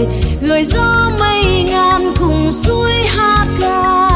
vời, gửi gió mây ngàn cùng suối hát ca.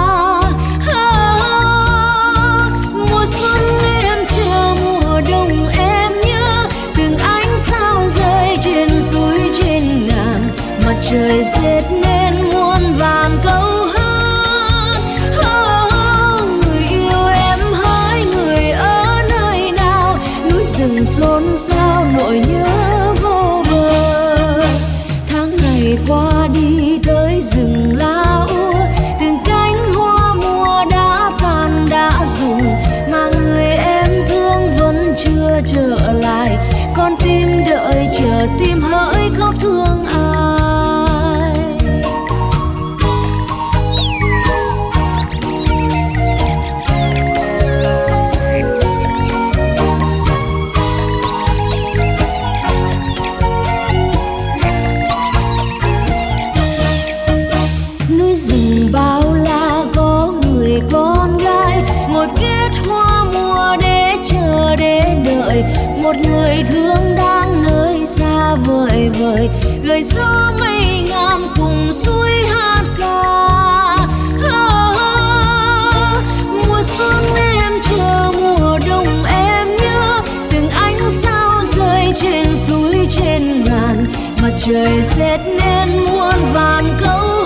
Mùa xuân em chờ, mùa đông em nhớ, từng ánh sao rơi trên suối trên ngàn, mặt trời dệt nên muôn vàn câu hát. Người yêu em hỡi, người ở nơi nào, núi rừng xôn xao nỗi nhớ vô bờ. Tháng ngày qua đi tới rừng lá úa, từng cánh hoa mùa đã tàn đã rụng, mà người em thương vẫn chưa trở lại. Con tim đợi chờ, tim hỡi khóc thương ai. Núi rừng bao la có người con gái, ngồi kết hoa mùa để chờ để đợi một người thương đang nơi xa vời vời, gửi gió mây ngàn cùng suối hát ca. Mùa xuân em chờ, mùa đông em nhớ, từng ánh sao rơi trên suối trên ngàn, mặt trời dệt nên muôn vàn câu